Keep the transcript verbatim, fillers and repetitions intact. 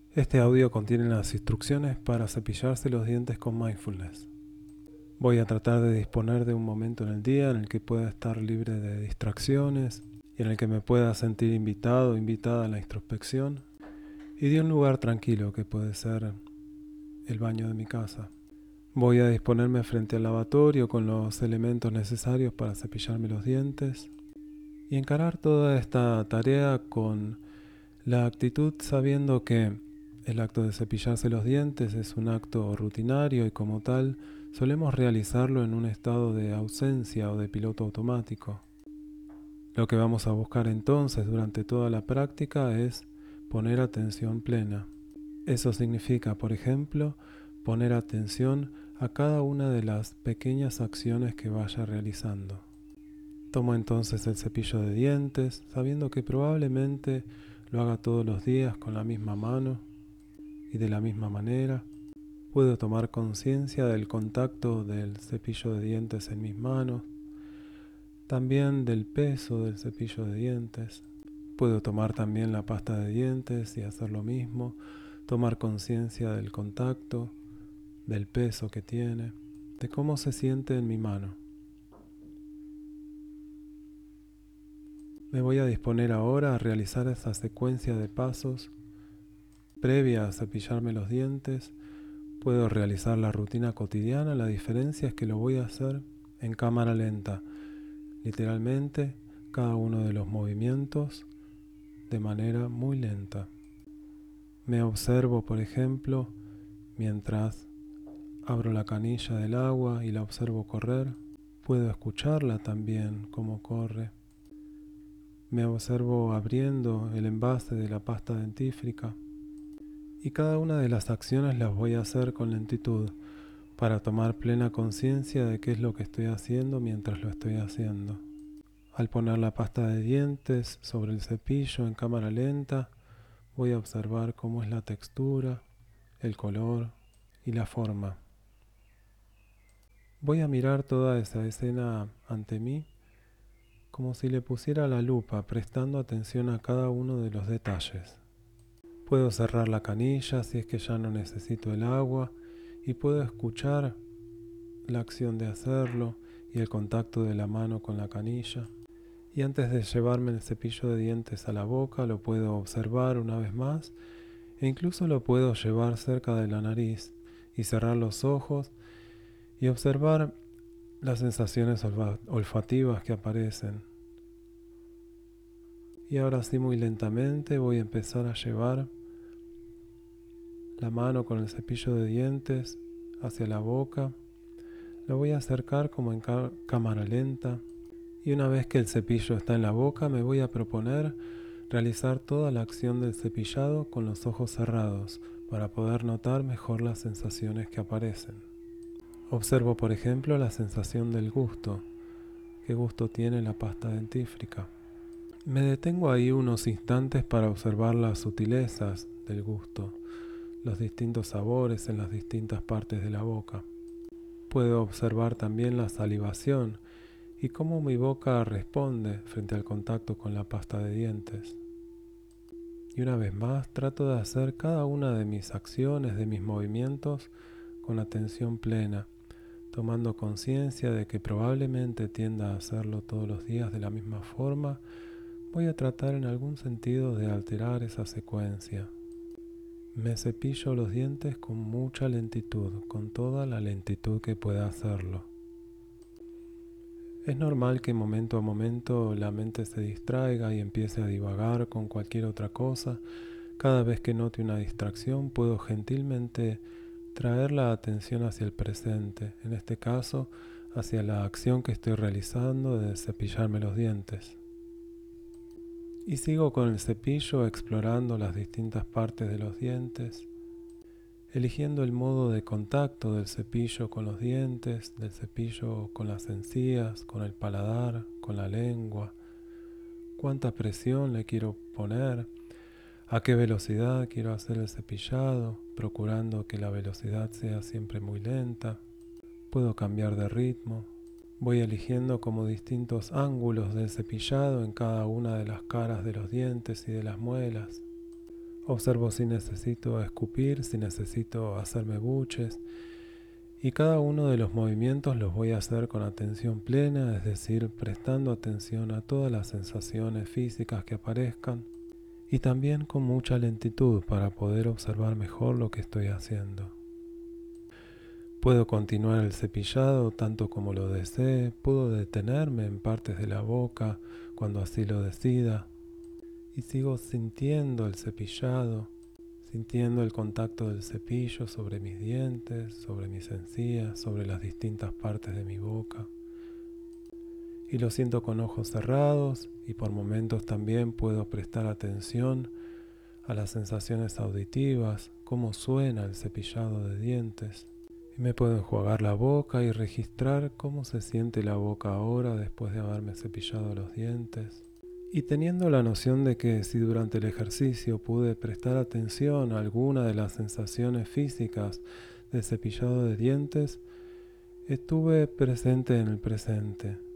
Este audio contiene las instrucciones para cepillarse los dientes con mindfulness. Voy a tratar de disponer de un momento en el día en el que pueda estar libre de distracciones y en el que me pueda sentir invitado o invitada a la introspección, y de un lugar tranquilo que puede ser el baño de mi casa. Voy a disponerme frente al lavatorio con los elementos necesarios para cepillarme los dientes y encarar toda esta tarea con la actitud sabiendo que el acto de cepillarse los dientes es un acto rutinario y como tal solemos realizarlo en un estado de ausencia o de piloto automático. Lo que vamos a buscar entonces durante toda la práctica es poner atención plena. Eso significa, por ejemplo, poner atención a cada una de las pequeñas acciones que vaya realizando. Tomo entonces el cepillo de dientes, sabiendo que probablemente lo haga todos los días con la misma mano y de la misma manera. Puedo tomar conciencia del contacto del cepillo de dientes en mis manos, también del peso del cepillo de dientes. Puedo tomar también la pasta de dientes y hacer lo mismo, tomar conciencia del contacto, del peso que tiene, de cómo se siente en mi mano. Me voy a disponer ahora a realizar esa secuencia de pasos previa a cepillarme los dientes. Puedo realizar la rutina cotidiana, la diferencia es que lo voy a hacer en cámara lenta, literalmente cada uno de los movimientos de manera muy lenta. Me observo, por ejemplo, mientras abro la canilla del agua y la observo correr. Puedo escucharla también, cómo corre. Me observo abriendo el envase de la pasta dentífrica. Y cada una de las acciones las voy a hacer con lentitud, para tomar plena conciencia de qué es lo que estoy haciendo mientras lo estoy haciendo. Al poner la pasta de dientes sobre el cepillo en cámara lenta, voy a observar cómo es la textura, el color y la forma. Voy a mirar toda esa escena ante mí como si le pusiera la lupa, prestando atención a cada uno de los detalles. Puedo cerrar la canilla si es que ya no necesito el agua y puedo escuchar la acción de hacerlo y el contacto de la mano con la canilla. Y antes de llevarme el cepillo de dientes a la boca, lo puedo observar una vez más e incluso lo puedo llevar cerca de la nariz y cerrar los ojos y observar las sensaciones olfativas que aparecen. Y ahora sí, muy lentamente voy a empezar a llevar la mano con el cepillo de dientes hacia la boca. Lo voy a acercar como en cámara lenta. Y una vez que el cepillo está en la boca, me voy a proponer realizar toda la acción del cepillado con los ojos cerrados para poder notar mejor las sensaciones que aparecen. Observo, por ejemplo, la sensación del gusto. ¿Qué gusto tiene la pasta dentífrica? Me detengo ahí unos instantes para observar las sutilezas del gusto, los distintos sabores en las distintas partes de la boca. Puedo observar también la salivación y cómo mi boca responde frente al contacto con la pasta de dientes. Y una vez más trato de hacer cada una de mis acciones, de mis movimientos, con atención plena, tomando conciencia de que probablemente tienda a hacerlo todos los días de la misma forma. Voy a tratar en algún sentido de alterar esa secuencia. Me cepillo los dientes con mucha lentitud, con toda la lentitud que pueda hacerlo. Es normal que momento a momento la mente se distraiga y empiece a divagar con cualquier otra cosa. Cada vez que note una distracción, puedo gentilmente traer la atención hacia el presente, en este caso, hacia la acción que estoy realizando de cepillarme los dientes. Y sigo con el cepillo explorando las distintas partes de los dientes, eligiendo el modo de contacto del cepillo con los dientes, del cepillo con las encías, con el paladar, con la lengua, cuánta presión le quiero poner, a qué velocidad quiero hacer el cepillado, procurando que la velocidad sea siempre muy lenta. Puedo cambiar de ritmo. Voy eligiendo como distintos ángulos del cepillado en cada una de las caras de los dientes y de las muelas. Observo si necesito escupir, si necesito hacerme buches, y cada uno de los movimientos los voy a hacer con atención plena, es decir, prestando atención a todas las sensaciones físicas que aparezcan, y también con mucha lentitud para poder observar mejor lo que estoy haciendo. Puedo continuar el cepillado tanto como lo desee, puedo detenerme en partes de la boca cuando así lo decida, y sigo sintiendo el cepillado, sintiendo el contacto del cepillo sobre mis dientes, sobre mis encías, sobre las distintas partes de mi boca. Y lo siento con ojos cerrados, y por momentos también puedo prestar atención a las sensaciones auditivas, cómo suena el cepillado de dientes. Y me puedo enjuagar la boca y registrar cómo se siente la boca ahora después de haberme cepillado los dientes. Y teniendo la noción de que si durante el ejercicio pude prestar atención a alguna de las sensaciones físicas del cepillado de dientes, estuve presente en el presente.